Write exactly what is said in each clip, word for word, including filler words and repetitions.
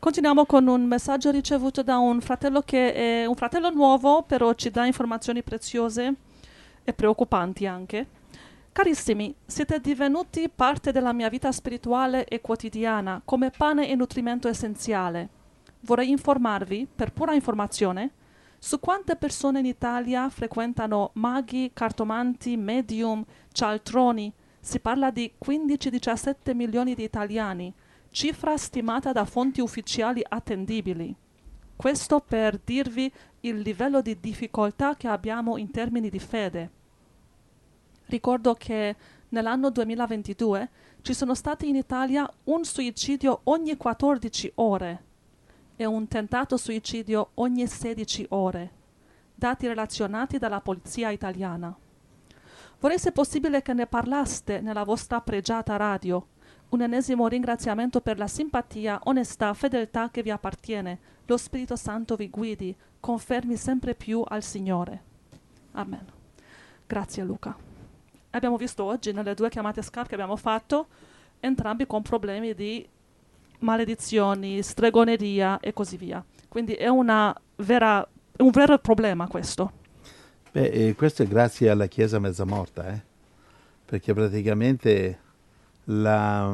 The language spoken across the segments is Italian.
Continuiamo con un messaggio ricevuto da un fratello che è un fratello nuovo, però ci dà informazioni preziose e preoccupanti anche. Carissimi, siete divenuti parte della mia vita spirituale e quotidiana, come pane e nutrimento essenziale. Vorrei informarvi, per pura informazione, su quante persone in Italia frequentano maghi, cartomanti, medium, cialtroni. Si parla di quindici diciassette milioni di italiani, cifra stimata da fonti ufficiali attendibili. Questo per dirvi il livello di difficoltà che abbiamo in termini di fede. Ricordo che nell'anno duemilaventidue ci sono stati in Italia un suicidio ogni quattordici ore e un tentato suicidio ogni sedici ore, dati relazionati dalla polizia italiana. Vorrei se possibile che ne parlaste nella vostra pregiata radio. Un ennesimo ringraziamento per la simpatia, onestà, fedeltà che vi appartiene. Lo Spirito Santo vi guidi, confermi sempre più al Signore. Amen. Grazie Luca. Abbiamo visto oggi nelle due chiamate Skype che abbiamo fatto, entrambi con problemi di maledizioni, stregoneria e così via. Quindi è una vera, un vero problema questo. Beh, e questo è grazie alla Chiesa mezza morta, eh? Perché praticamente la,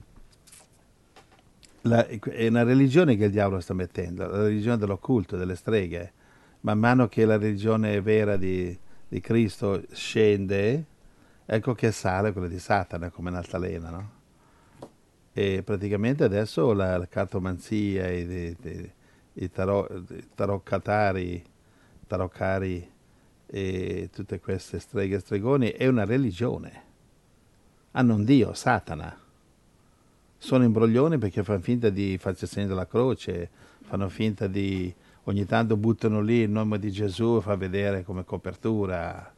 la, è una religione che il diavolo sta mettendo, la religione dell'occulto, delle streghe. Man mano che la religione vera di, di Cristo scende, ecco che sale quella di Satana come un'altalena, no? E praticamente adesso la, la cartomanzia, i, i, i, i tarot, taroccatari, taroccari e tutte queste streghe e stregoni è una religione. Hanno un dio, Satana. Sono imbroglioni perché fanno finta di farci il segno della croce, fanno finta di... ogni tanto buttano lì il nome di Gesù e fa vedere come copertura.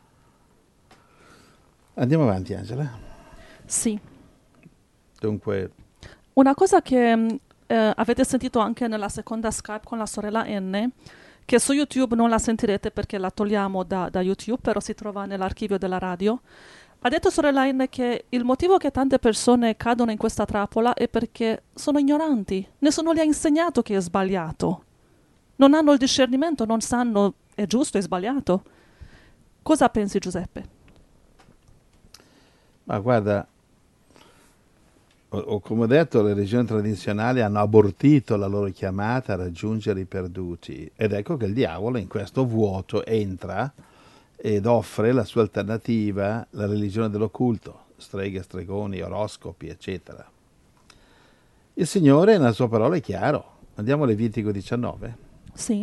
Andiamo avanti, Angela. Sì. Dunque... Una cosa che eh, avete sentito anche nella seconda Skype con la sorella N, che su YouTube non la sentirete perché la togliamo da, da YouTube, però si trova nell'archivio della radio. Ha detto sorella N che il motivo che tante persone cadono in questa trappola è perché sono ignoranti. Nessuno gli ha insegnato che è sbagliato. Non hanno il discernimento, non sanno è giusto, è sbagliato. Cosa pensi, Giuseppe? Ma guarda, o, o come ho detto, le religioni tradizionali hanno abortito la loro chiamata a raggiungere i perduti. Ed ecco che il diavolo in questo vuoto entra ed offre la sua alternativa, la religione dell'occulto, streghe, stregoni, oroscopi, eccetera. Il Signore nella sua parola è chiaro. Andiamo a Levitico diciannove. Sì.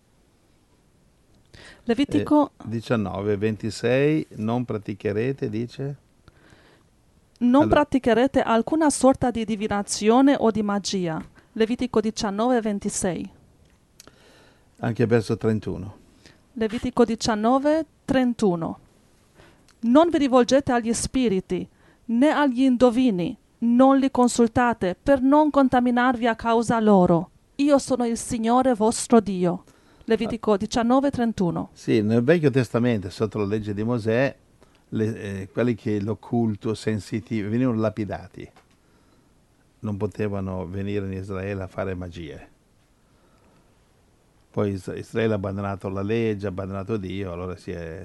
Levitico eh, diciannove, ventisei, non praticherete, dice? Non allora. praticherete alcuna sorta di divinazione o di magia. Levitico diciannove, ventisei. Anche verso trentuno. Levitico diciannove, trentuno. Non vi rivolgete agli spiriti, né agli indovini, non li consultate per non contaminarvi a causa loro. Io sono il Signore vostro Dio. Levitico diciannove, trentuno. Sì, nel Vecchio Testamento, sotto la legge di Mosè, le, eh, quelli che l'occulto, sensitivi, venivano lapidati. Non potevano venire in Israele a fare magie. Poi Israele ha abbandonato la legge, ha abbandonato Dio, allora si è...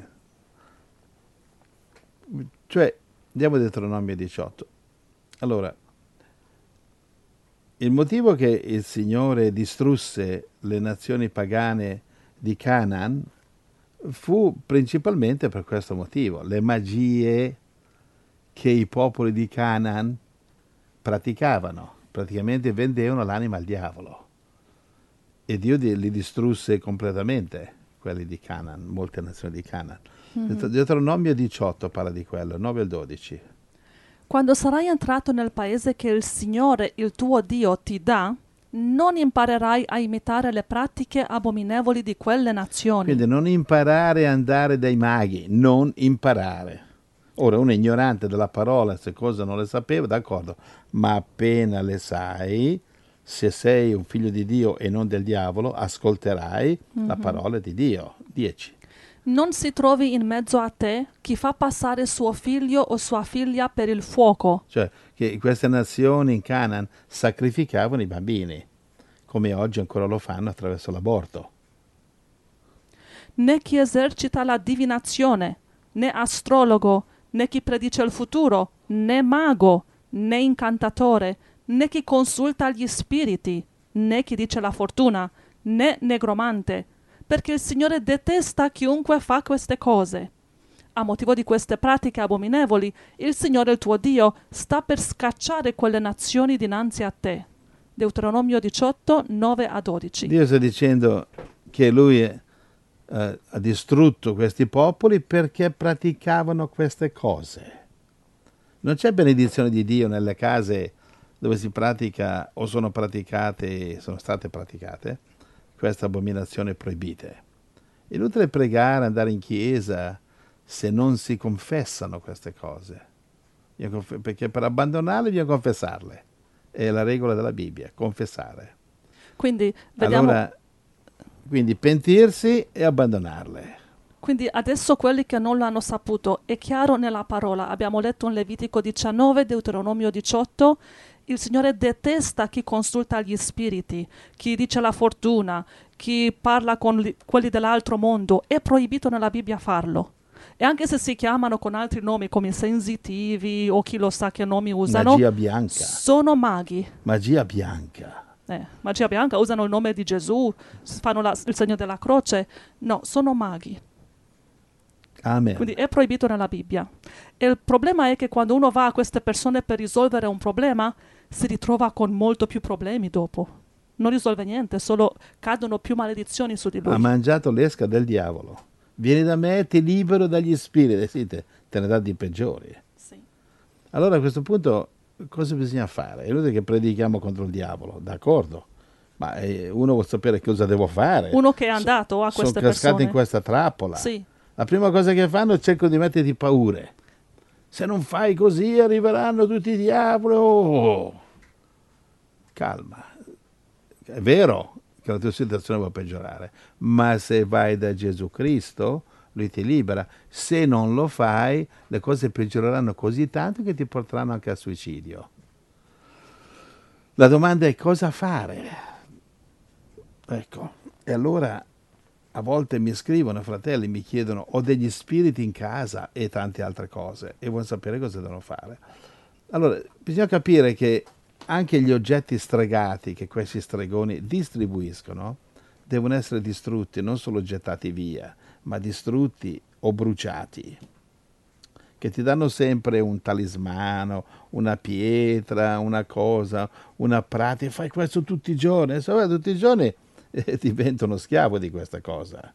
Cioè, andiamo a Deuteronomio diciotto. Allora, il motivo che il Signore distrusse le nazioni pagane di Canaan fu principalmente per questo motivo. Le magie che i popoli di Canaan praticavano, praticamente vendevano l'anima al diavolo. E Dio li distrusse completamente, quelli di Canaan, molte nazioni di Canaan. Mm-hmm. Deuteronomio diciotto parla di quello, nove al dodici. Quando sarai entrato nel paese che il Signore, il tuo Dio, ti dà, non imparerai a imitare le pratiche abominevoli di quelle nazioni. Quindi non imparare a andare dai maghi, non imparare. Ora, un ignorante della parola, se cose non le sapeva, d'accordo, ma appena le sai, se sei un figlio di Dio e non del diavolo, ascolterai mm-hmm. la parola di Dio. dieci. Non si trovi in mezzo a te chi fa passare suo figlio o sua figlia per il fuoco. Cioè, che queste nazioni in Canaan sacrificavano i bambini. come oggi ancora lo fanno attraverso l'aborto. Né chi esercita la divinazione, né astrologo, né chi predice il futuro, né mago, né incantatore, né chi consulta gli spiriti, né chi dice la fortuna, né negromante, perché il Signore detesta chiunque fa queste cose. A motivo di queste pratiche abominevoli, il Signore il tuo Dio sta per scacciare quelle nazioni dinanzi a te. Deuteronomio diciotto, nove a dodici. Dio sta dicendo che lui eh, ha distrutto questi popoli perché praticavano queste cose. Non c'è benedizione di Dio nelle case dove si pratica o sono praticate, sono state praticate, queste abominazioni proibite. È inutile pregare, andare in chiesa, se non si confessano queste cose. Perché per abbandonarle bisogna confessarle. È la regola della Bibbia, confessare. Quindi vediamo... Allora, quindi pentirsi e abbandonarle. Quindi adesso quelli che non l'hanno saputo, è chiaro nella parola, abbiamo letto in Levitico diciannove, Deuteronomio diciotto, il Signore detesta chi consulta gli spiriti, chi dice la fortuna, chi parla con li, quelli dell'altro mondo, è proibito nella Bibbia farlo. E anche se si chiamano con altri nomi come sensitivi o chi lo sa che nomi usano, magia bianca. Sono maghi. Magia bianca. Eh, magia bianca, usano il nome di Gesù, fanno la, il segno della croce. No, sono maghi. Amen. Quindi è proibito nella Bibbia. E il problema è che quando uno va a queste persone per risolvere un problema, si ritrova con molto più problemi dopo. Non risolve niente, solo cadono più maledizioni su di lui. Ha mangiato l'esca del diavolo. Vieni da me, ti libero dagli spiriti. Sì, te, te ne dà di peggiori. Sì. Allora a questo punto cosa bisogna fare? È inutile che predichiamo contro il diavolo, d'accordo? Ma eh, uno vuole sapere cosa devo fare. Uno che è andato a queste Sono cascato persone. in questa trappola. Sì. La prima cosa che fanno è cercano di metterti paure. Se non fai così arriveranno tutti i diavoli. Oh. Calma. È vero che la tua situazione può peggiorare, ma se vai da Gesù Cristo, lui ti libera. Se non lo fai, le cose peggioreranno così tanto che ti porteranno anche al suicidio. La domanda è cosa fare? Ecco, e allora a volte mi scrivono fratelli, mi chiedono ho degli spiriti in casa e tante altre cose e vogliono sapere cosa devono fare. Allora, bisogna capire che anche gli oggetti stregati che questi stregoni distribuiscono devono essere distrutti, non solo gettati via, ma distrutti o bruciati, che ti danno sempre un talismano, una pietra, una cosa, una pratica, fai questo tutti i giorni, e se vai tutti i giorni eh, diventa uno schiavo di questa cosa.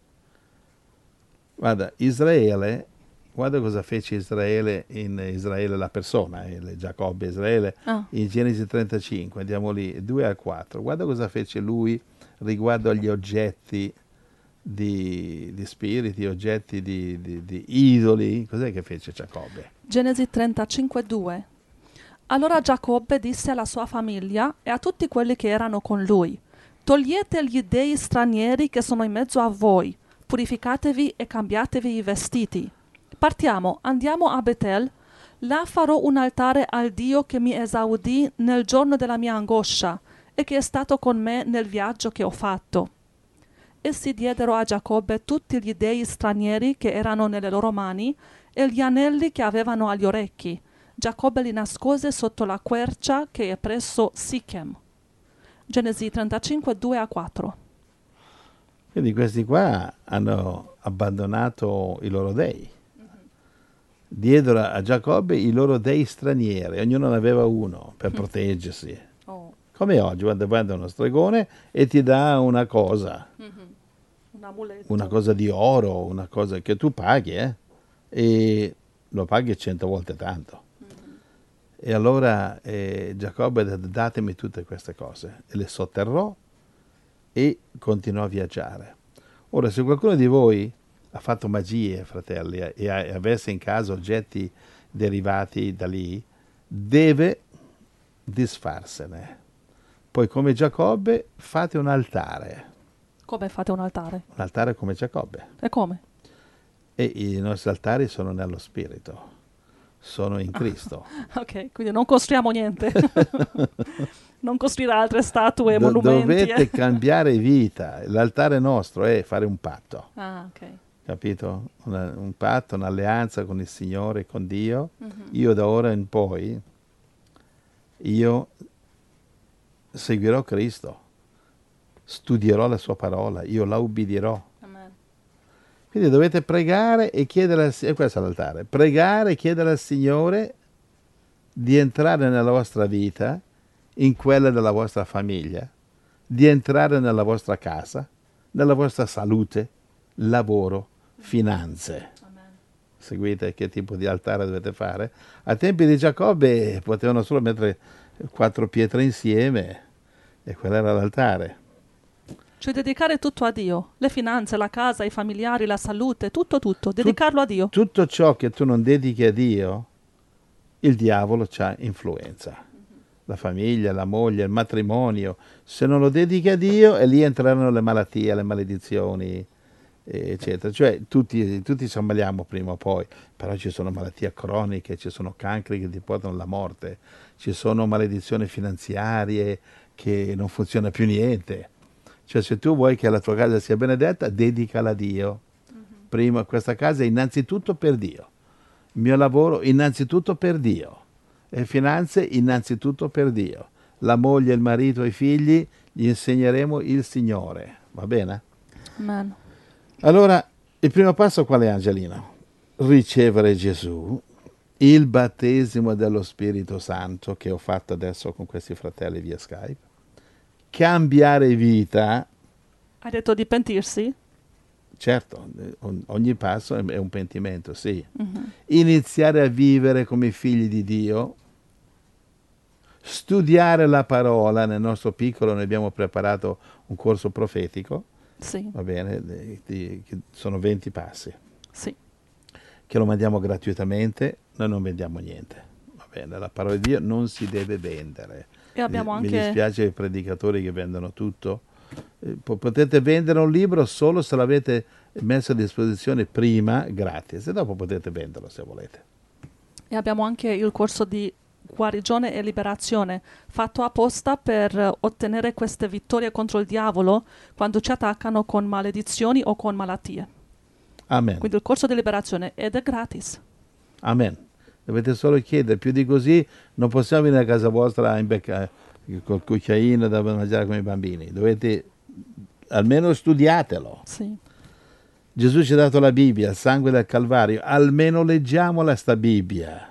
Guarda, Israele, guarda cosa fece Israele in Israele la persona, il Giacobbe Israele, Ah. in Genesi trentacinque, andiamo lì, due a quattro, guarda cosa fece lui riguardo agli oggetti di, di spiriti, oggetti di, di, di idoli. Cos'è che fece Giacobbe? Genesi trentacinque due. Allora Giacobbe disse alla sua famiglia e a tutti quelli che erano con lui: togliete gli dei stranieri che sono in mezzo a voi, purificatevi e cambiatevi i vestiti. Partiamo, andiamo a Betel, là farò un altare al Dio che mi esaudì nel giorno della mia angoscia e che è stato con me nel viaggio che ho fatto. Essi diedero a Giacobbe tutti gli dei stranieri che erano nelle loro mani e gli anelli che avevano agli orecchi. Giacobbe li nascose sotto la quercia che è presso Sichem. Genesi trentacinque due a quattro. Quindi questi qua hanno abbandonato i loro dei. Diedero a Giacobbe i loro dei stranieri, ognuno ne aveva uno per proteggersi. Oh. Come oggi, quando vai da uno stregone e ti dà una cosa, Mm-hmm. Un amuletto. una cosa di oro, una cosa che tu paghi, eh? E lo paghi cento volte tanto. Mm-hmm. E allora eh, Giacobbe ha detto datemi tutte queste cose, e le sotterrò e continuò a viaggiare. Ora, se qualcuno di voi ha fatto magie, fratelli, e avesse in casa oggetti derivati da lì, deve disfarsene. Poi come Giacobbe fate un altare. Come fate un altare? Un altare come Giacobbe. E come? E i nostri altari sono nello spirito. sono in Cristo. Ok, quindi non costruiamo niente. Non costruire altre statue e Do- monumenti. dovete eh. cambiare vita. L'altare nostro è fare un patto, Ah, ok. capito? Una- un patto, un'alleanza con il Signore, con Dio. Mhm. Io da ora in poi, io seguirò Cristo, studierò la sua parola, io la ubbidirò. Amen. Quindi dovete pregare e chiedere al Signore, questo è l'altare, pregare e chiedere al Signore di entrare nella vostra vita, in quella della vostra famiglia, di entrare nella vostra casa, nella vostra salute, lavoro, finanze. Amen. Seguite che tipo di altare dovete fare. A tempi di Giacobbe potevano solo mettere quattro pietre insieme e quello era l'altare. Cioè dedicare tutto a Dio. Le finanze, la casa, i familiari, la salute, tutto tutto. Dedicarlo a Dio. Tutto ciò che tu non dedichi a Dio, il diavolo c'ha influenza. La famiglia, la moglie, il matrimonio, se non lo dedichi a Dio, e lì entreranno le malattie, le maledizioni, eccetera. Cioè tutti, tutti ci ammaliamo prima o poi, però ci sono malattie croniche, ci sono cancri che ti portano alla morte, ci sono maledizioni finanziarie che non funziona più niente. Cioè se tu vuoi che la tua casa sia benedetta, dedicala a Dio. Prima questa casa è innanzitutto per Dio, il mio lavoro innanzitutto per Dio, le finanze innanzitutto per Dio, la moglie, il marito, i figli, gli insegneremo il Signore, va bene? Amen. Allora, il primo passo qual è, Angelina? Ricevere Gesù, il battesimo dello Spirito Santo che ho fatto adesso con questi fratelli via Skype, cambiare vita. Hai detto di pentirsi? Certo, ogni passo è un pentimento, sì. Mhm. Iniziare a vivere come figli di Dio, studiare la parola. Nel nostro piccolo noi abbiamo preparato un corso profetico, Sì, va bene, di- di- che sono venti passi, sì. che lo mandiamo gratuitamente, noi non vendiamo niente, va bene, la parola di Dio non si deve vendere. E abbiamo Mi- Mi anche... dispiace ai predicatori che vendono tutto. Eh, po- Potete vendere un libro solo se l'avete messo a disposizione prima gratis, e dopo potete venderlo se volete. E abbiamo anche il corso di guarigione e liberazione, fatto apposta per eh, ottenere queste vittorie contro il diavolo quando ci attaccano con maledizioni o con malattie. Amen. Quindi il corso di liberazione ed è gratis. Amen. Dovete solo chiedere, più di così non possiamo venire a casa vostra a imbeccare col cucchiaino da mangiare con i bambini. Dovete almeno studiatelo. Sì. Gesù ci ha dato la Bibbia, il sangue del Calvario, almeno leggiamola sta Bibbia.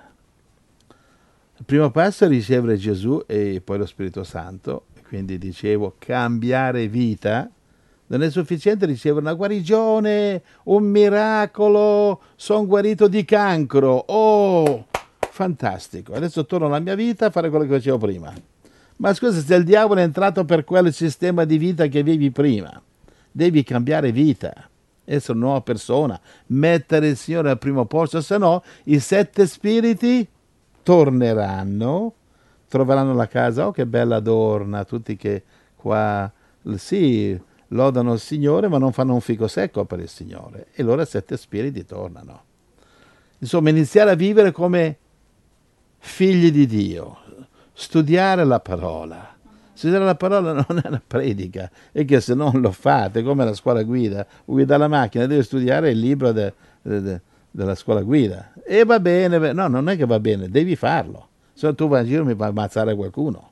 Il primo passo è ricevere Gesù e poi lo Spirito Santo, quindi dicevo cambiare vita. Non è sufficiente ricevere una guarigione, un miracolo, sono guarito di cancro, oh, fantastico, adesso torno alla mia vita a fare quello che facevo prima. Ma scusa, se il diavolo è entrato per quel sistema di vita che avevi prima, devi cambiare vita, essere una nuova persona, mettere il Signore al primo posto, se no i sette spiriti torneranno, troveranno la casa, oh che bella adorna, tutti che qua, sì, lodano il Signore ma non fanno un fico secco per il Signore, e allora sette spiriti tornano. Insomma, iniziare a vivere come figli di Dio, studiare la parola. Studiare la parola non è una predica, è che se non lo fate, come la scuola guida, guida la macchina, deve studiare il libro de, de, de, della scuola guida. E va bene, no, non è che va bene, devi farlo. Se no tu vai in giro mi vai a ammazzare qualcuno.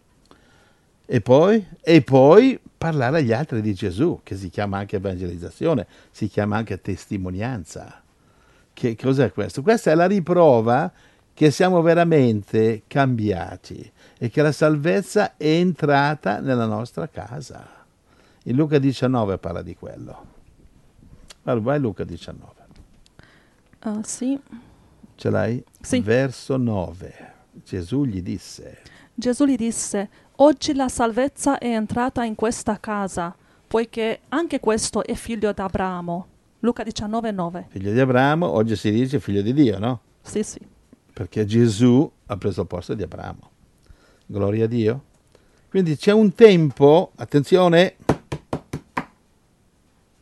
E poi, e poi parlare agli altri di Gesù, che si chiama anche evangelizzazione, si chiama anche testimonianza. Che cos'è questo? Questa è la riprova che siamo veramente cambiati e che la salvezza è entrata nella nostra casa. In Luca diciannove parla di quello. Allora, vai Luca diciannove. Uh, sì. Ce l'hai? Sì. Verso nove. Gesù gli disse. Gesù gli disse: oggi la salvezza è entrata in questa casa, poiché anche questo è figlio di Abramo. Luca diciannove nove. Figlio di Abramo, oggi si dice figlio di Dio, no? Sì, sì. Perché Gesù ha preso il posto di Abramo. Gloria a Dio. Quindi c'è un tempo, attenzione,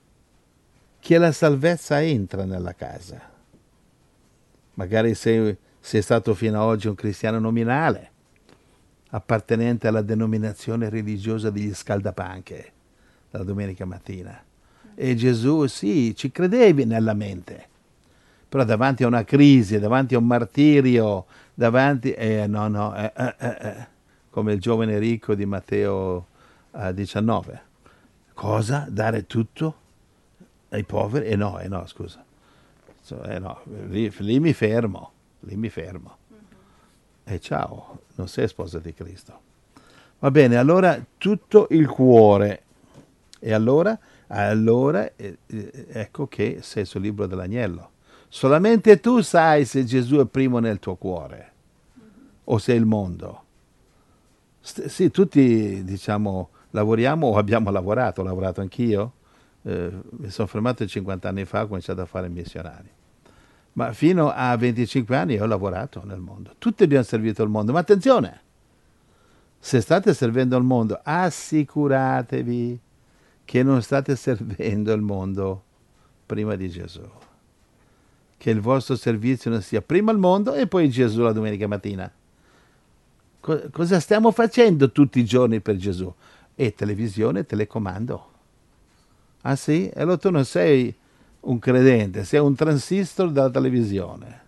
che la salvezza entra nella casa. Magari sei sei stato fino ad oggi un cristiano nominale, appartenente alla denominazione religiosa degli scaldapanche, la domenica mattina. E Gesù, sì, ci credevi nella mente, però davanti a una crisi, davanti a un martirio, davanti, eh, no, no, eh, eh, eh, eh, come il giovane ricco di Matteo eh, diciannove. Cosa? Dare tutto ai poveri? E eh no, eh no, scusa. So, eh no, lì, lì mi fermo, lì mi fermo. E eh, ciao, non sei sposa di Cristo. Va bene, allora tutto il cuore. E allora? Allora, eh, eh, ecco che sei sul libro dell'agnello. Solamente tu sai se Gesù è primo nel tuo cuore o se è il mondo. St- sì, tutti, diciamo, lavoriamo o abbiamo lavorato, ho lavorato anch'io. Eh, mi sono fermato cinquanta anni fa, ho cominciato a fare il missionario. Ma fino a venticinque anni ho lavorato nel mondo. Tutti abbiamo servito il mondo. Ma attenzione, se state servendo il mondo, assicuratevi che non state servendo il mondo prima di Gesù. Che il vostro servizio non sia prima il mondo e poi Gesù la domenica mattina. Co- cosa stiamo facendo tutti i giorni per Gesù? E televisione, telecomando. Ah sì? E allora tu non sei un credente, sei un transistor della televisione.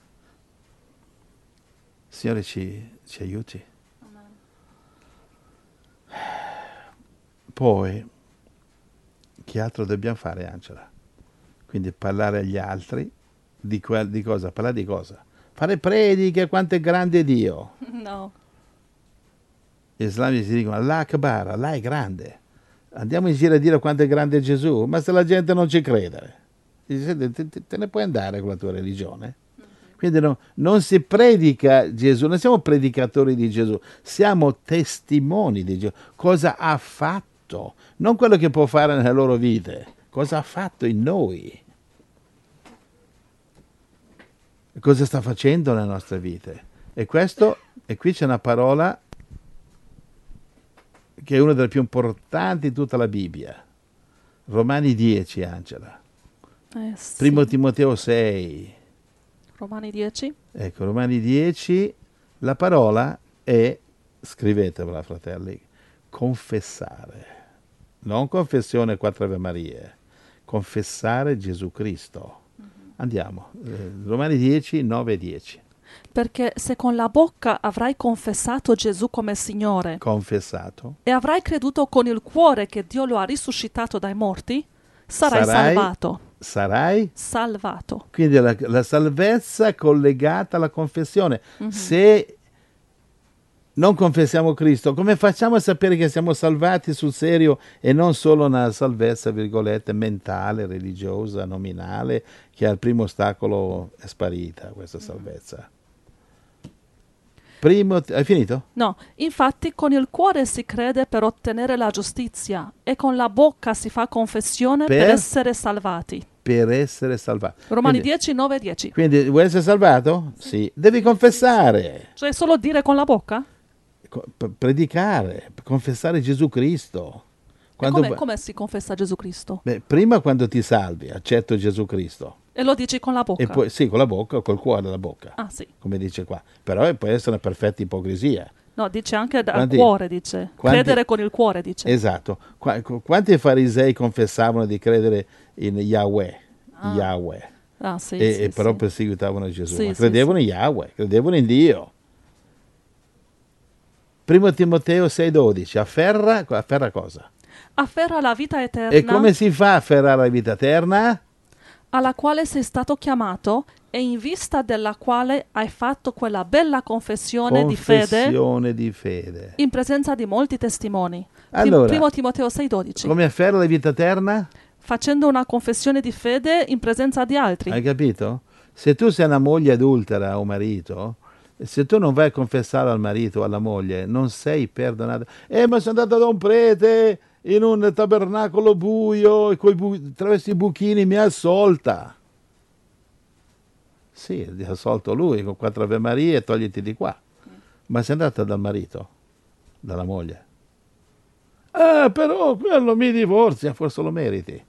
Signore ci, ci aiuti. Poi, che altro dobbiamo fare, Angela? Quindi parlare agli altri di, quel, di cosa? Parlare di cosa? Fare prediche, quanto è grande Dio. No. Gli islamici dicono Allah Akbar, Allah è grande. Andiamo in giro a dire quanto è grande Gesù, ma se la gente non ci crede, te, te, te ne puoi andare con la tua religione. Quindi no, non si predica Gesù, non siamo predicatori di Gesù, siamo testimoni di Gesù. Cosa ha fatto? Non quello che può fare nelle loro vite, cosa ha fatto in noi. Cosa sta facendo nelle nostre vite. E questo, e qui c'è una parola che è una delle più importanti di tutta la Bibbia. Romani dieci, Angela. Eh, sì. Primo Timoteo sei. Romani dieci. Ecco, Romani dieci, la parola è, scrivetevela fratelli, confessare. Non confessione quattro Ave Marie, confessare Gesù Cristo. Mm-hmm. Andiamo, eh, Romani dieci, nove e dieci. Perché se con la bocca avrai confessato Gesù come Signore Confessato. e avrai creduto con il cuore che Dio lo ha risuscitato dai morti, sarai, sarai salvato. Sarai salvato. Quindi la, la salvezza è collegata alla confessione. Mm-hmm. Se non confessiamo Cristo, come facciamo a sapere che siamo salvati sul serio e non solo una salvezza, virgolette, mentale, religiosa, nominale, che al primo ostacolo è sparita questa salvezza? Primo, hai finito? No, infatti con il cuore si crede per ottenere la giustizia e con la bocca si fa confessione per, per essere salvati. Per essere salvati. Romani quindi, dieci, nove e dieci. Quindi vuoi essere salvato? Sì. sì. Devi confessare. Cioè solo dire con la bocca? Predicare, confessare Gesù Cristo. Quando... Come, come si confessa Gesù Cristo? Beh, prima quando ti salvi, accetto Gesù Cristo. E lo dici con la bocca? E poi, sì, con la bocca o col cuore alla bocca. Ah, sì. Come dice qua. Però può essere una perfetta ipocrisia. No, dice anche dal cuore, dice. Quanti, credere con il cuore, dice. Esatto. Qu- quanti farisei confessavano di credere in Yahweh? Ah. Yahweh. Ah, sì, e, sì, e però sì. perseguitavano Gesù. Sì, Ma credevano sì, in Yahweh, credevano in Dio. Primo Timoteo sei dodici. Afferra, afferra cosa? Afferra la vita eterna. E come si fa a afferrare la vita eterna? Alla quale sei stato chiamato e in vista della quale hai fatto quella bella confessione, confessione di, fede, di fede in presenza di molti testimoni. Allora, Primo Timoteo sei dodici. Come afferra la vita eterna? Facendo una confessione di fede in presenza di altri. Hai capito? Se tu sei una moglie adultera o marito, se tu non vai a confessare al marito o alla moglie, non sei perdonato. Eh, ma sono andato da un prete in un tabernacolo buio e coi bu- attraverso i buchini mi ha assolta. Sì, ti ha assolto lui con quattro Ave Marie e togliti di qua. Ma sei andata dal marito, dalla moglie. Ah, però quello mi divorzia, forse lo meriti.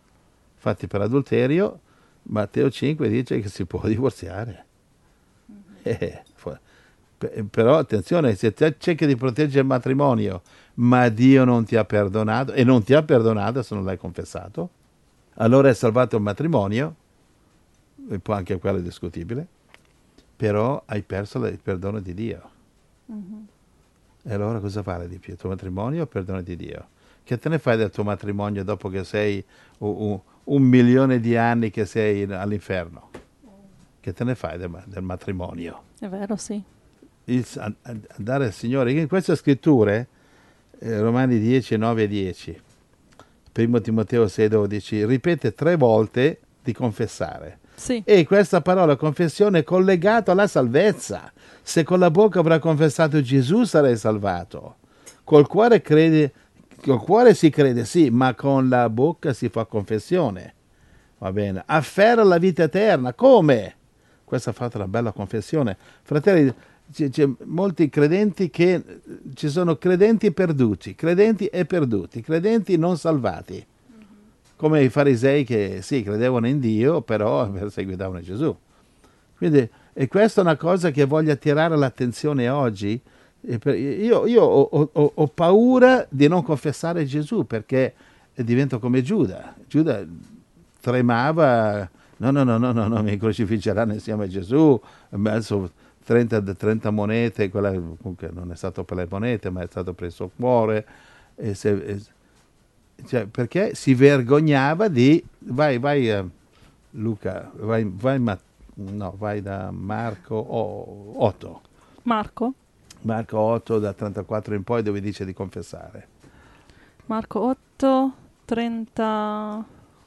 Infatti per adulterio Matteo cinque dice che si può divorziare. Eh, però attenzione, se te cerchi di proteggere il matrimonio, ma Dio non ti ha perdonato, e non ti ha perdonato se non l'hai confessato, allora è salvato il matrimonio, e poi anche quello è discutibile, però hai perso il perdono di Dio. Mhm. E allora cosa vale di più? Il tuo matrimonio o il perdono di Dio? Che te ne fai del tuo matrimonio dopo che sei un, un, un milione di anni che sei all'inferno? Che te ne fai del, del matrimonio? È vero, sì. Il, andare al Signore. In queste scritture, eh, Romani dieci, nove e dieci, primo Timoteo sei, dodici, ripete tre volte di confessare. Sì. E questa parola confessione è collegata alla salvezza. Se con la bocca avrà confessato Gesù sarai salvato. Col cuore crede, col cuore si crede, sì, ma con la bocca si fa confessione. Va bene. Afferra la vita eterna. Come? Questa ha fatto una bella confessione. Fratelli, c'è, c'è molti credenti che ci sono credenti perduti, credenti e perduti, credenti non salvati. Come i farisei che sì, credevano in Dio, però perseguitavano Gesù. Quindi, e questa è una cosa che voglio attirare l'attenzione oggi. E per, io io ho, ho, ho paura di non confessare Gesù, perché divento come Giuda. Giuda tremava, no, no, no, no, no, no mi crocifiggeranno insieme a Gesù, ha messo trenta, trenta monete, quella comunque non è stato per le monete, ma è stato per il suo cuore. E se, e, Cioè, perché si vergognava di vai vai uh, Luca vai vai ma, no vai da Marco oh, otto Marco? Marco otto da trentaquattro in poi, dove dice di confessare. Marco otto, trenta...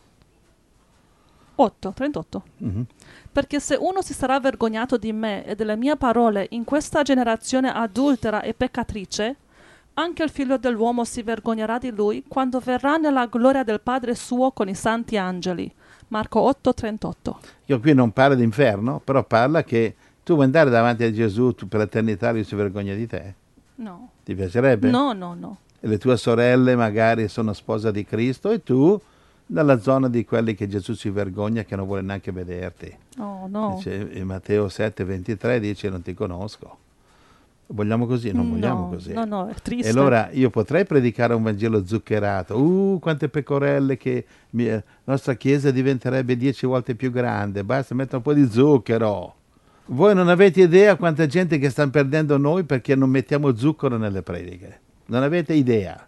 otto, trentotto. Mm-hmm. Perché se uno si sarà vergognato di me e delle mie parole in questa generazione adultera e peccatrice, anche il figlio dell'uomo si vergognerà di lui quando verrà nella gloria del Padre suo con i santi angeli. Marco otto, trentotto. Io qui non parlo di inferno, però parla che tu vuoi andare davanti a Gesù, tu per l'eternità lui si vergogna di te? No. Ti piacerebbe? No, no, no. E le tue sorelle magari sono sposa di Cristo e tu nella zona di quelli che Gesù si vergogna, che non vuole neanche vederti. Oh, no. Dice, in Matteo sette, ventitré dice non ti conosco. Vogliamo così? Non vogliamo no, così. No, no, è triste. E allora io potrei predicare un Vangelo zuccherato. Uh, quante pecorelle che mi, la nostra chiesa diventerebbe dieci volte più grande. Basta mettere un po' di zucchero. Voi non avete idea quanta gente che stanno perdendo noi perché non mettiamo zucchero nelle prediche. Non avete idea.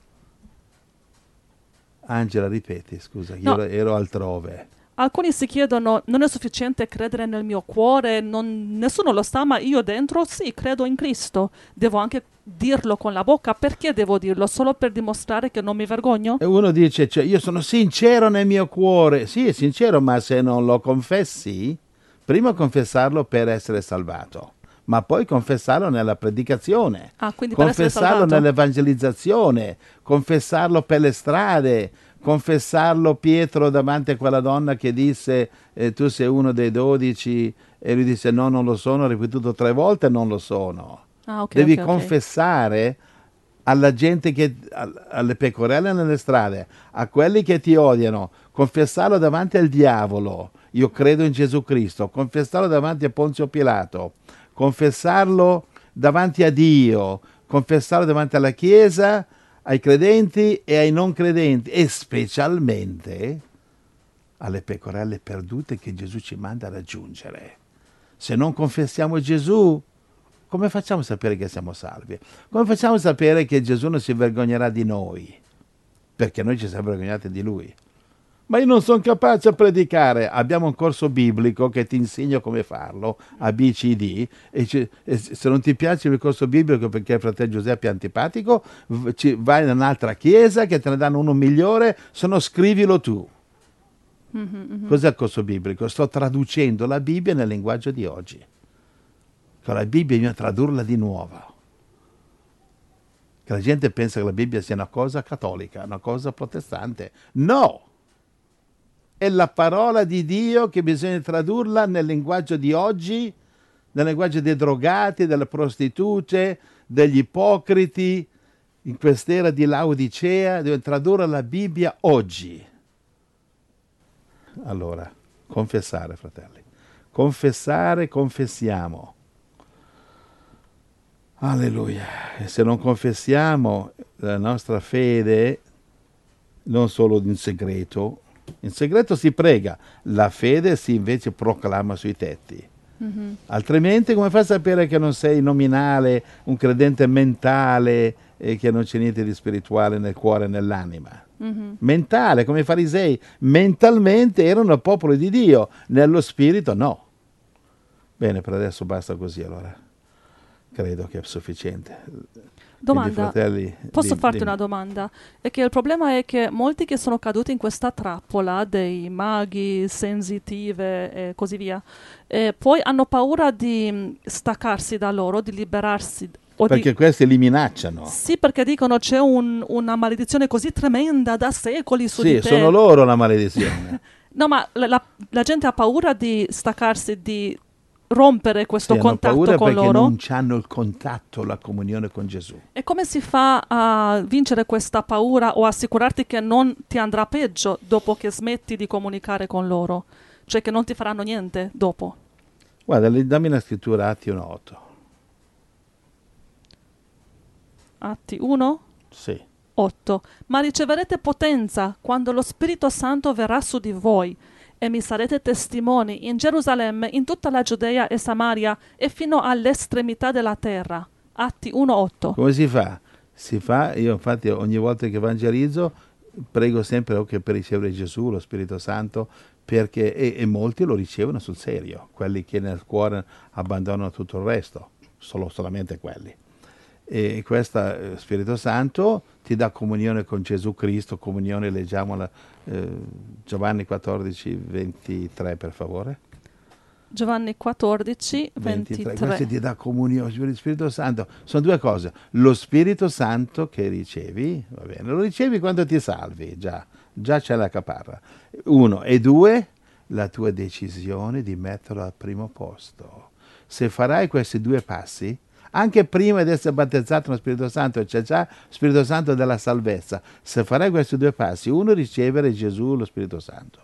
Angela, ripeti, scusa, No. io ero, ero altrove. Alcuni si chiedono, non è sufficiente credere nel mio cuore, non, nessuno lo sa, ma io dentro sì, credo in Cristo. Devo anche dirlo con la bocca. Perché devo dirlo? Solo per dimostrare che non mi vergogno? E uno dice, cioè, io sono sincero nel mio cuore. Sì, è sincero, ma se non lo confessi, prima confessarlo per essere salvato, ma poi confessarlo nella predicazione, Ah, quindi per essere confessarlo salvato. nell'evangelizzazione, confessarlo per le strade, confessarlo Pietro davanti a quella donna che disse eh, tu sei uno dei dodici, e lui disse no, non lo sono, ha ripetuto tre volte non lo sono. Ah, ok, Devi ok, ok. confessare alla gente che, alle pecorelle nelle strade, a quelli che ti odiano, confessarlo davanti al diavolo, io credo in Gesù Cristo, confessarlo davanti a Ponzio Pilato, confessarlo davanti a Dio, confessarlo davanti alla Chiesa, ai credenti e ai non credenti, e specialmente alle pecorelle perdute che Gesù ci manda a raggiungere. Se non confessiamo Gesù, come facciamo a sapere che siamo salvi? Come facciamo a sapere che Gesù non si vergognerà di noi? Perché noi ci siamo vergognati di Lui. Ma io non sono capace a predicare. Abbiamo un corso biblico che ti insegna come farlo, A, B, C, D, e, ci, e se non ti piace il corso biblico perché il fratello Giuseppe è antipatico, ci, vai in un'altra chiesa che te ne danno uno migliore, se no scrivilo tu. Mm-hmm, mm-hmm. Cos'è il corso biblico? Sto traducendo la Bibbia nel linguaggio di oggi. Con la Bibbia bisogna tradurla di nuovo. Che la gente pensa che la Bibbia sia una cosa cattolica, una cosa protestante. No! È la parola di Dio che bisogna tradurla nel linguaggio di oggi, nel linguaggio dei drogati, delle prostitute, degli ipocriti, in quest'era di Laodicea, deve tradurre la Bibbia oggi. Allora, confessare, fratelli. Confessare, confessiamo. Alleluia. E se non confessiamo la nostra fede, non solo in segreto, in segreto si prega, la fede si invece proclama sui tetti. Mm-hmm. Altrimenti come fai a sapere che non sei nominale, un credente mentale e che non c'è niente di spirituale nel cuore e nell'anima? Mm-hmm. Mentale, come i farisei, mentalmente erano popolo di Dio, nello spirito no. Bene, per adesso basta così allora. Credo che è sufficiente. Domanda, fratelli, posso di, farti di... una domanda? È che il problema è che molti che sono caduti in questa trappola dei maghi, sensitive e così via, eh, poi hanno paura di staccarsi da loro, di liberarsi. O perché di... questi li minacciano. Sì, perché dicono c'è un, una maledizione così tremenda da secoli su sì, di te. Sì, sono loro la maledizione. No, ma la, la, la gente ha paura di staccarsi, di rompere questo sì, contatto hanno paura con perché loro. non hanno il contatto, la comunione con Gesù. E come si fa a vincere questa paura o assicurarti che non ti andrà peggio dopo che smetti di comunicare con loro? Cioè che non ti faranno niente dopo? Guarda, dammi la scrittura Atti uno otto. Atti uno? Sì. otto. Ma riceverete potenza quando lo Spirito Santo verrà su di voi e mi sarete testimoni in Gerusalemme, in tutta la Giudea e Samaria e fino all'estremità della terra. Atti uno otto. Come si fa? Si fa, io infatti ogni volta che evangelizzo prego sempre anche per ricevere Gesù, lo Spirito Santo, perché e, e molti lo ricevono sul serio, quelli che nel cuore abbandonano tutto il resto, solo solamente quelli. E questo eh, Spirito Santo ti dà comunione con Gesù Cristo, comunione, leggiamola, eh, Giovanni quattordici ventitré per favore. Giovanni quattordici ventitré. Questo ti dà comunione con lo Spirito Santo. Sono due cose. Lo Spirito Santo che ricevi, va bene, lo ricevi quando ti salvi, già, già c'è la caparra. Uno. E due, la tua decisione di metterlo al primo posto. Se farai questi due passi, anche prima di essere battezzato nello Spirito Santo, c'è già lo Spirito Santo della salvezza. Se farai questi due passi, uno, ricevere Gesù, lo Spirito Santo.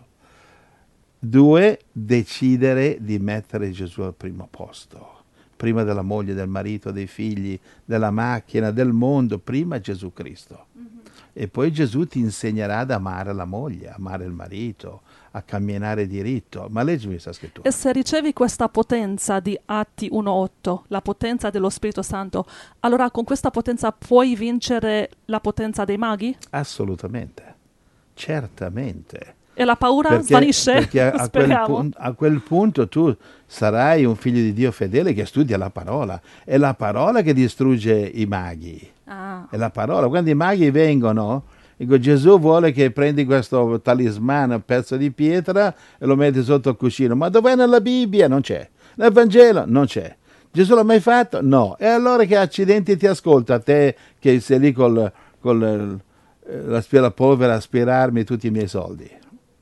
Due, decidere di mettere Gesù al primo posto. Prima della moglie, del marito, dei figli, della macchina, del mondo, prima Gesù Cristo. Mm-hmm. E poi Gesù ti insegnerà ad amare la moglie, amare il marito, a camminare diritto. Ma leggimi questa scrittura. E se ricevi questa potenza di Atti uno otto, la potenza dello Spirito Santo, allora con questa potenza puoi vincere la potenza dei maghi? Assolutamente, certamente. E la paura perché, svanisce? Perché a, a, quel punto, a quel punto tu sarai un figlio di Dio fedele che studia la parola. È la parola che distrugge i maghi. Ah. È la parola. Quando i maghi vengono, dico, Gesù vuole che prendi questo talismano, un pezzo di pietra, e lo metti sotto il cuscino. Ma dov'è nella Bibbia? Non c'è. Nel Vangelo? Non c'è. Gesù l'ha mai fatto? No. E allora che accidenti ti ascolta, te che sei lì con l'aspirapolvere a aspirarmi tutti i miei soldi.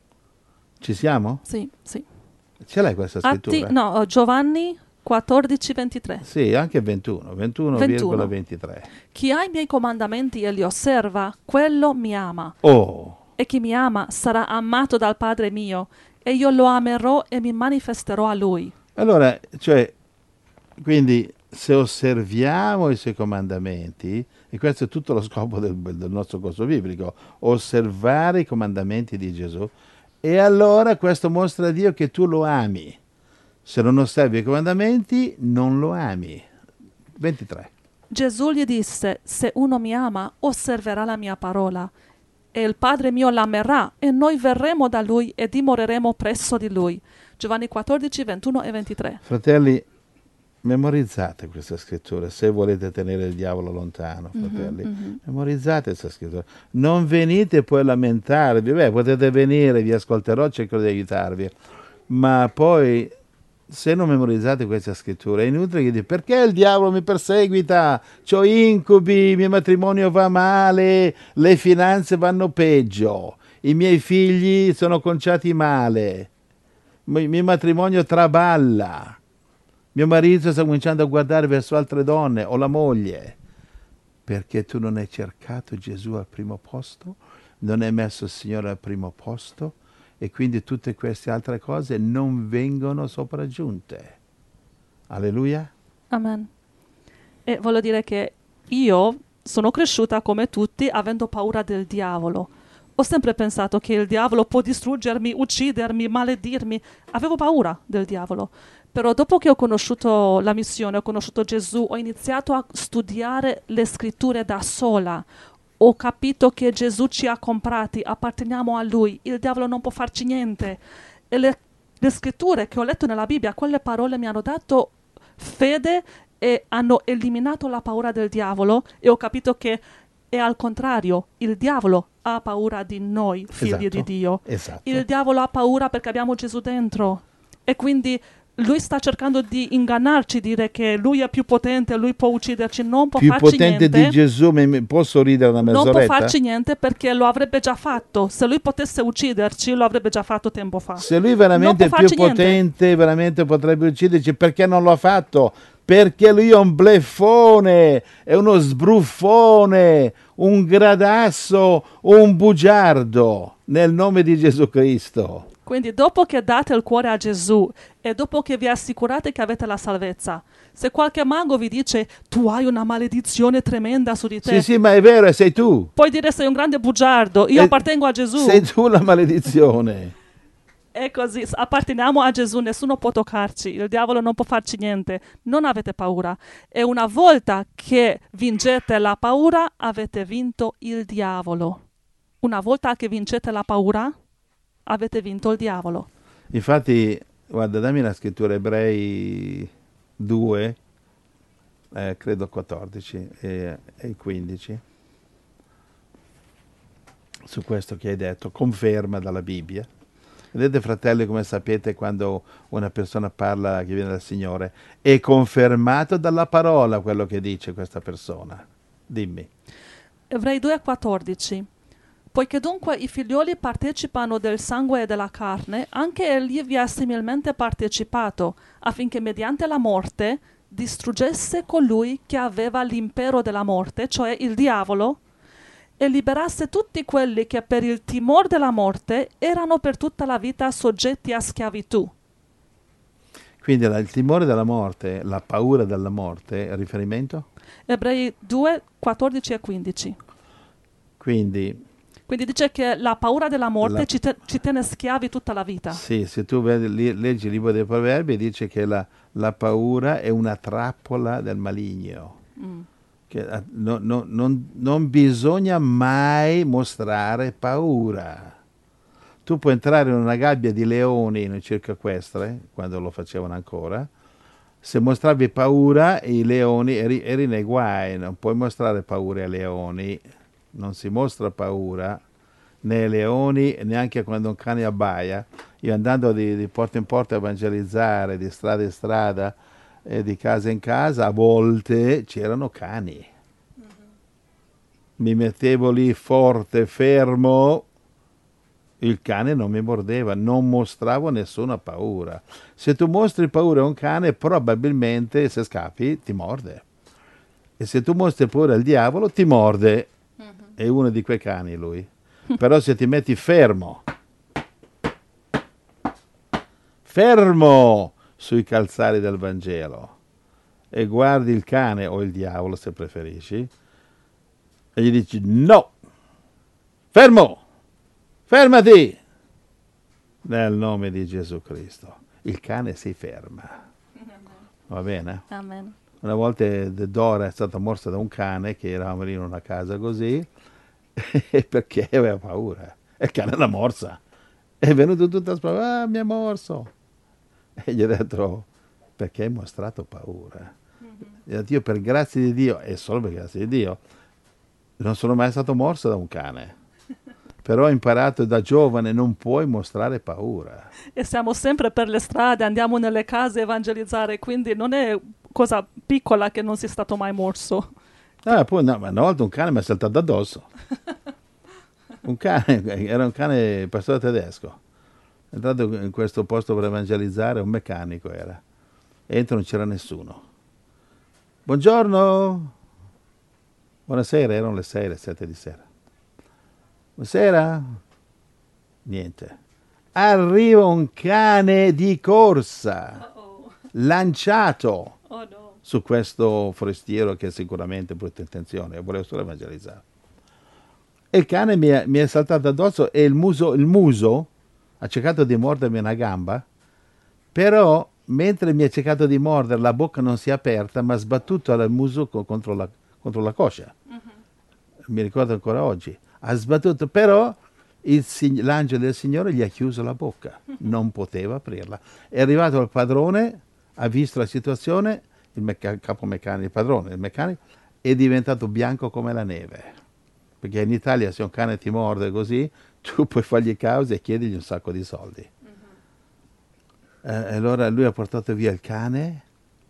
Ci siamo? Sì, sì. Ce l'hai questa scrittura? Atti, no, Giovanni quattordici ventitré. Sì, anche ventuno, ventuno virgola ventitré. Chi ha i miei comandamenti e li osserva, quello mi ama. Oh. E chi mi ama sarà amato dal Padre mio, e io lo amerò e mi manifesterò a lui. Allora, cioè, quindi se osserviamo i suoi comandamenti, e questo è tutto lo scopo del, del nostro corso biblico, osservare i comandamenti di Gesù, e allora questo mostra a Dio che tu lo ami. Se non osservi i comandamenti, non lo ami. ventitré. Gesù gli disse, se uno mi ama, osserverà la mia parola, e il Padre mio l'amerà, e noi verremo da lui e dimoreremo presso di lui. Giovanni quattordici, ventuno e ventitré. Fratelli, memorizzate questa scrittura, se volete tenere il diavolo lontano, fratelli. Mm-hmm, mm-hmm. Memorizzate questa scrittura. Non venite poi a lamentarvi. Beh, potete venire, vi ascolterò, cercherò di aiutarvi. Ma poi, se non memorizzate questa scrittura, è inutile che dite, perché il diavolo mi perseguita? C'ho incubi, il mio matrimonio va male, le finanze vanno peggio, i miei figli sono conciati male, il mio matrimonio traballa. Mio marito sta cominciando a guardare verso altre donne, o la moglie, perché tu non hai cercato Gesù al primo posto, non hai messo il Signore al primo posto, e quindi tutte queste altre cose non vengono sopraggiunte. Alleluia. Amen. E voglio dire che io sono cresciuta come tutti avendo paura del diavolo. Ho sempre pensato che il diavolo può distruggermi, uccidermi, maledirmi. Avevo paura del diavolo. Però dopo che ho conosciuto la missione, ho conosciuto Gesù, ho iniziato a studiare le scritture da sola. Ho capito che Gesù ci ha comprati, apparteniamo a Lui, il diavolo non può farci niente. E le, le scritture che ho letto nella Bibbia, quelle parole mi hanno dato fede e hanno eliminato la paura del diavolo, e ho capito che è al contrario, il diavolo ha paura di noi, figli Esatto, di Dio. esatto. Il diavolo ha paura perché abbiamo Gesù dentro, e quindi lui sta cercando di ingannarci, dire che lui è più potente, lui può ucciderci, non può Più farci potente niente. di Gesù, mi- mi- posso ridere una Non mezz'oretta? può farci niente perché lo avrebbe già fatto. Se lui potesse ucciderci, lo avrebbe già fatto tempo fa. Se lui Non veramente può è più farci niente. potente, veramente potrebbe ucciderci, perché non lo ha fatto? Perché lui è un bleffone, è uno sbruffone, un gradasso, un bugiardo, nel nome di Gesù Cristo. Quindi dopo che date il cuore a Gesù e dopo che vi assicurate che avete la salvezza, se qualche mago vi dice tu hai una maledizione tremenda su di te, Sì, sì, ma è vero, sei tu. puoi dire sei un grande bugiardo, io E- appartengo a Gesù. Sei tu la maledizione. È così, s- apparteniamo a Gesù, nessuno può toccarci, il diavolo non può farci niente, non avete paura. E una volta che vincete la paura, avete vinto il diavolo. Una volta che vincete la paura, avete vinto il diavolo. Infatti, guarda, dammi la scrittura Ebrei due, eh, credo quattordici e, e quindici, su questo che hai detto, conferma dalla Bibbia. Vedete, fratelli, come sapete, quando una persona parla che viene dal Signore, è confermato dalla parola quello che dice questa persona. Dimmi. Ebrei due quattordici. Poiché dunque i figlioli partecipano del sangue e della carne, anche egli vi ha similmente partecipato, affinché mediante la morte distruggesse colui che aveva l'impero della morte, cioè il diavolo, e liberasse tutti quelli che per il timore della morte erano per tutta la vita soggetti a schiavitù. Quindi la- il timore della morte, la paura della morte, è riferimento? Ebrei due quattordici e quindici. Quindi, Quindi dice che la paura della morte La- ci, te- ci tiene schiavi tutta la vita. sì, se tu vedi, li- leggi il libro dei Proverbi, dice che la, la paura è una trappola del maligno. Mm. Che, eh, no- no- non, non bisogna mai mostrare paura. Tu puoi entrare in una gabbia di leoni in un circo equestre, quando lo facevano ancora. Se mostravi paura, i leoni eri, eri nei guai. Non puoi mostrare paura ai leoni. Non si mostra paura né ai leoni, neanche quando un cane abbaia. Io andando di, di porta in porta a evangelizzare, di strada in strada, e di casa in casa, a volte c'erano cani. Mi mettevo lì forte, fermo, il cane non mi mordeva, non mostravo nessuna paura. Se tu mostri paura a un cane, probabilmente se scappi ti morde. E se tu mostri paura al diavolo, ti morde. È uno di quei cani lui. Però se ti metti fermo, fermo sui calzari del Vangelo e guardi il cane o il diavolo se preferisci e gli dici no, fermo, fermati, nel nome di Gesù Cristo, il cane si ferma. Va bene? Amen. Una volta Dora è stata morsa da un cane, che eravamo lì in una casa così, perché aveva paura. E il cane l'ha morsa. È venuto tutto a spaventare, ah, mi ha morso. E gli ho detto, perché hai mostrato paura? Gli ho detto, io per grazia di Dio, e solo per grazia di Dio, non sono mai stato morso da un cane. Però ho imparato da giovane, non puoi mostrare paura. E siamo sempre per le strade, andiamo nelle case a evangelizzare, quindi non è cosa piccola che non sia stato mai morso. Ah, poi no, ma una volta un cane mi è saltato addosso. Un cane, era un cane pastore tedesco. È entrato in questo posto per evangelizzare, un meccanico era. Entro, non c'era nessuno. Buongiorno. Buonasera, erano le sei, le sette di sera. Buonasera. Niente. arriva un cane di corsa, Uh-oh. lanciato Oh no. su questo forestiero che sicuramente brutte intenzioni, volevo solo evangelizzare. E il cane mi è, mi è saltato addosso e il muso, il muso ha cercato di mordermi una gamba, però mentre mi ha cercato di mordere la bocca non si è aperta, ma ha sbattuto il muso co- contro la, contro la coscia. Mi ricordo ancora oggi. Ha sbattuto, però il sig- l'angelo del Signore gli ha chiuso la bocca, non poteva aprirla. È arrivato il padrone, ha visto la situazione, il mecca- capomeccanico, il padrone, il meccanico, è diventato bianco come la neve. Perché in Italia se un cane ti morde così, tu puoi fargli causa e chiedergli un sacco di soldi. Eh, allora lui ha portato via il cane,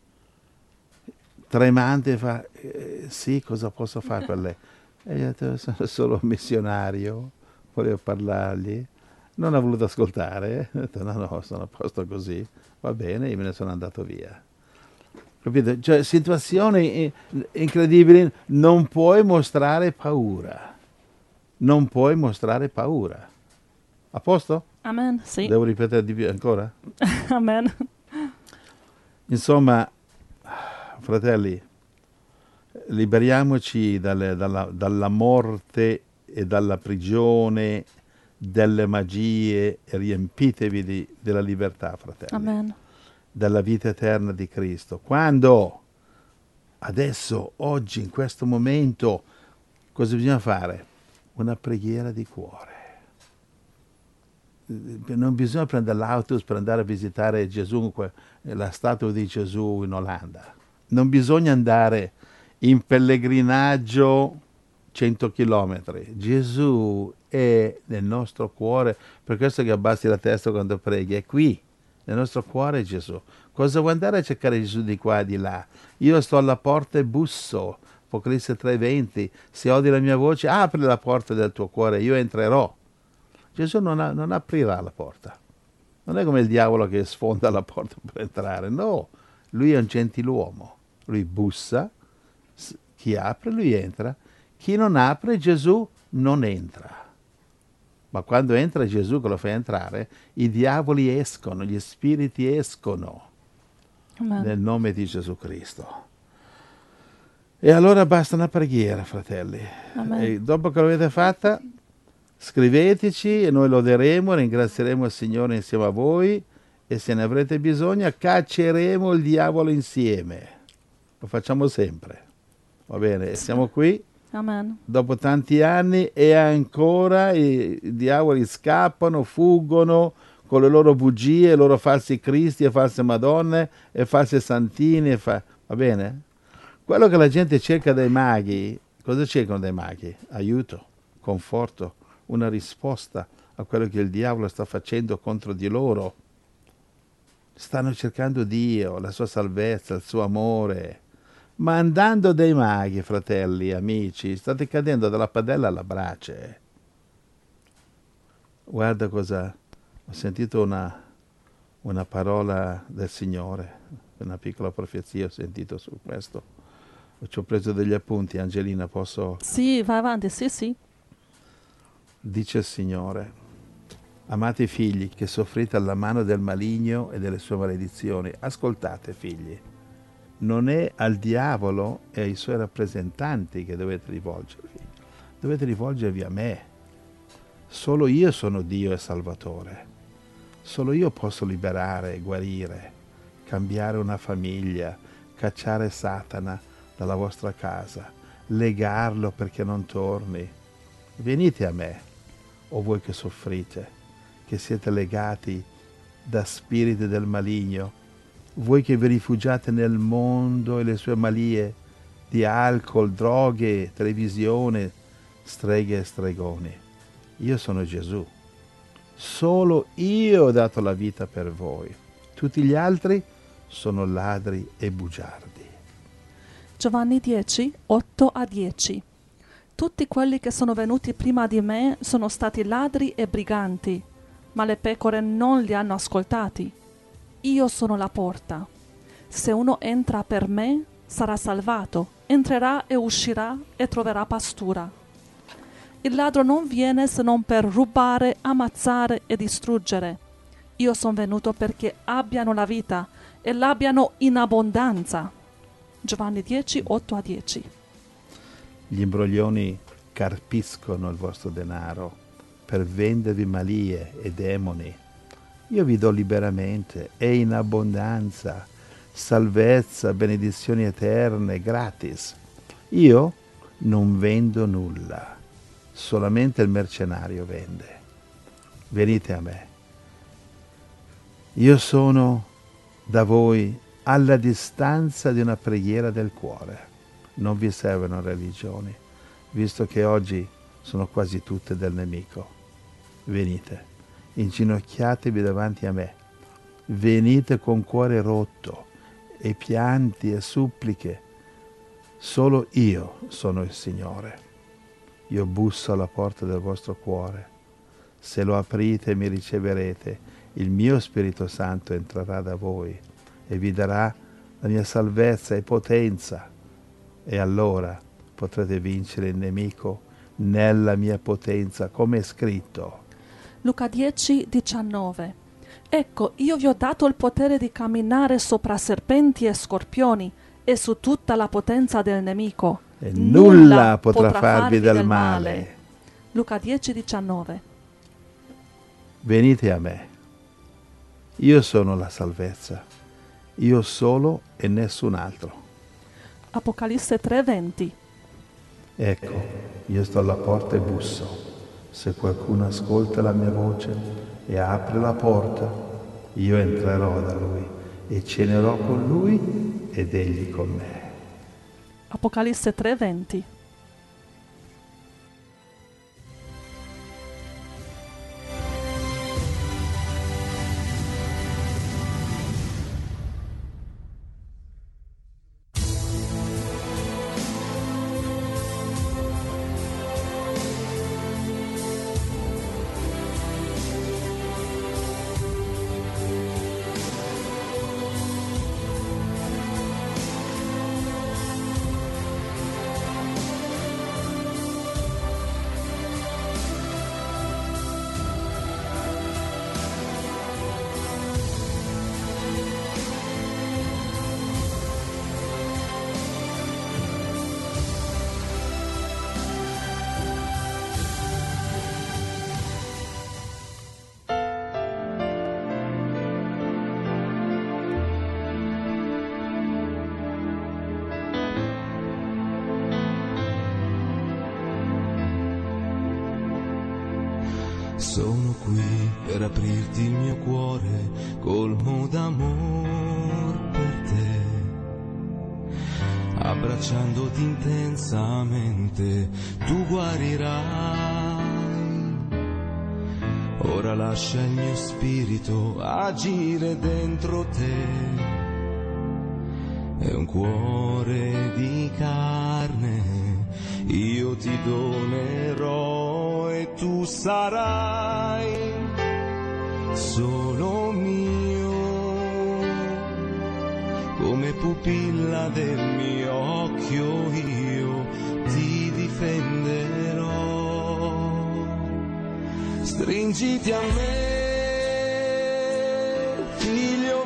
tremante, fa, eh, sì, cosa posso fare per lei? E io ho detto, sono solo un missionario, volevo parlargli. Non ha voluto ascoltare, ho detto, no, no, sono a posto così, va bene, e me ne sono andato via. Capito? Cioè, situazioni eh, incredibili, non puoi mostrare paura. Non puoi mostrare paura. A posto? Amen, sì. Devo ripetere di più ancora? Amen. Insomma, fratelli, liberiamoci dalle- dalla, dalla morte e dalla prigione, delle magie, e riempitevi di- della libertà, fratelli, Amen. della vita eterna di Cristo. Quando? Adesso, oggi, in questo momento, cosa bisogna fare? Una preghiera di cuore. Non bisogna prendere l'autobus per andare a visitare Gesù, que- la statua di Gesù in Olanda. Non bisogna andare in pellegrinaggio cento chilometri. Gesù è nel nostro cuore, per questo che abbassi la testa quando preghi, è qui, nel nostro cuore Gesù. Cosa vuoi andare a cercare Gesù di qua e di là? Io sto alla porta e busso, Apocalisse tre venti, se odi la mia voce, apri la porta del tuo cuore, io entrerò. Gesù non, ha- non aprirà la porta. Non è come il diavolo che sfonda la porta per entrare, no, lui è un gentiluomo, lui bussa, s- chi apre lui entra, chi non apre Gesù non entra. Ma quando entra Gesù che lo fa entrare, i diavoli escono, gli spiriti escono Amen. nel nome di Gesù Cristo. E allora basta una preghiera, fratelli. Amen. E dopo che l'avete fatta, scriveteci e noi loderemo, ringrazieremo il Signore insieme a voi e se ne avrete bisogno cacceremo il diavolo insieme. Lo facciamo sempre. Va bene? E siamo qui Amen. dopo tanti anni e ancora i, i diavoli scappano, fuggono con le loro bugie, i loro falsi cristi e false madonne e false santine. E fa... Va bene? Quello che la gente cerca dai maghi, cosa cercano dai maghi? Aiuto, conforto, una risposta a quello che il diavolo sta facendo contro di loro. Stanno cercando Dio, la sua salvezza, il suo amore. Ma andando dai maghi, fratelli, amici, state cadendo dalla padella alla brace. Guarda cosa... Ho sentito una, una parola del Signore, una piccola profezia ho sentito su questo. Ci ho preso degli appunti, Angelina, posso... Sì, vai avanti, sì, sì. Dice il Signore, amate figli che soffrite alla mano del maligno e delle sue maledizioni. Ascoltate, figli, non è al diavolo e ai suoi rappresentanti che dovete rivolgervi. Dovete rivolgervi a me. Solo io sono Dio e Salvatore. Solo io posso liberare, guarire, cambiare una famiglia, cacciare Satana dalla vostra casa, legarlo perché non torni. Venite a me, o voi che soffrite, che siete legati da spiriti del maligno, voi che vi rifugiate nel mondo e le sue malie di alcol, droghe, televisione, streghe e stregoni. Io sono Gesù. Solo io ho dato la vita per voi. Tutti gli altri sono ladri e bugiardi. Giovanni dieci, otto a dieci. Tutti quelli che sono venuti prima di me sono stati ladri e briganti, ma le pecore non li hanno ascoltati. Io sono la porta. Se uno entra per me, sarà salvato, entrerà e uscirà e troverà pastura. Il ladro non viene se non per rubare, ammazzare e distruggere. Io sono venuto perché abbiano la vita e l'abbiano in abbondanza. Giovanni dieci, otto a dieci. Gli imbroglioni carpiscono il vostro denaro per vendervi malie e demoni. Io vi do liberamente e in abbondanza, salvezza, benedizioni eterne, gratis. Io non vendo nulla, solamente il mercenario vende. Venite a me. Io sono da voi alla distanza di una preghiera del cuore. Non vi servono religioni, visto che oggi sono quasi tutte del nemico. Venite, inginocchiatevi davanti a me. Venite con cuore rotto e pianti e suppliche. Solo io sono il Signore. Io busso alla porta del vostro cuore. Se lo aprite mi riceverete. Il mio Spirito Santo entrerà da voi e vi darà la mia salvezza e potenza. E allora potrete vincere il nemico nella mia potenza, come è scritto. Luca dieci, diciannove. Ecco, io vi ho dato il potere di camminare sopra serpenti e scorpioni e su tutta la potenza del nemico. E nulla, nulla potrà, potrà farvi del, del male. male. Luca dieci, diciannove. Venite a me. Io sono la salvezza. Io solo e nessun altro. Apocalisse tre, venti. Ecco, io sto alla porta e busso. Se qualcuno ascolta la mia voce e apre la porta, io entrerò da lui e cenerò con lui ed egli con me. Apocalisse tre, venti. Sono qui per aprirti il mio cuore, colmo d'amor per te. Abbracciandoti intensamente, tu guarirai. Ora lascia il mio spirito agire dentro te. È un cuore di carne, io ti donerò e tu sarai solo mio, come pupilla del mio occhio io ti difenderò. Stringiti a me, figlio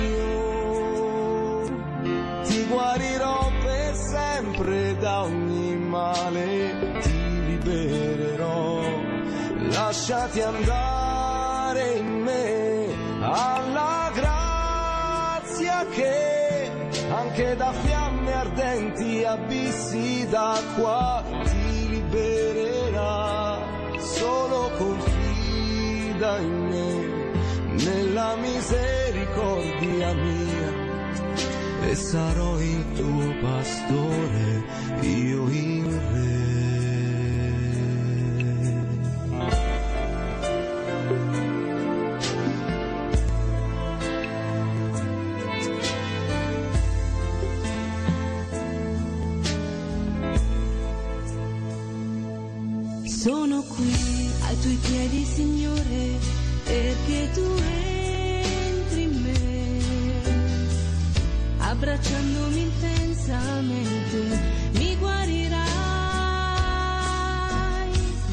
mio, ti guarirò per sempre da ogni male, ti libererò. Lasciati andare in me alla grazia che anche da fiamme ardenti, abissi d'acqua ti libererà. Solo confida in me, nella misericordia mia, e sarò il tuo pastore, io il re. Sono qui ai tuoi piedi, Signore, perché tu entri in me, abbracciandomi intensamente, mi guarirai.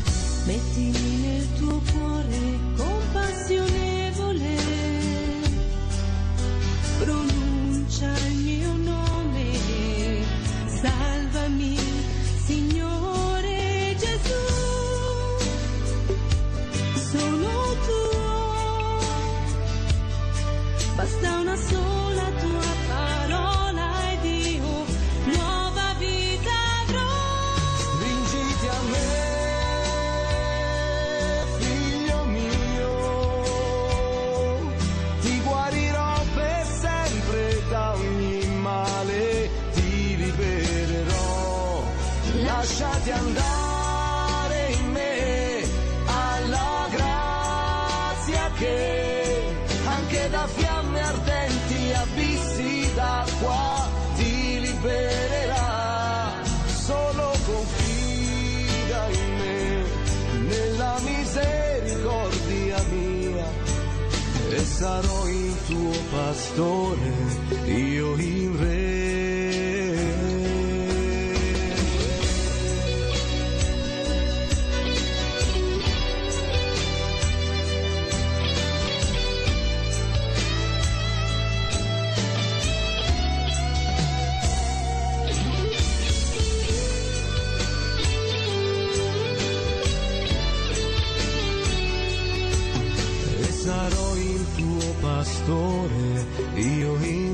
lasciati andare in me alla grazia che anche da fiamme ardenti, abissi d'acqua ti libererà. Solo confida in me, nella misericordia mia, e sarò il tuo pastore, io il re. Sarò il tuo pastore, io il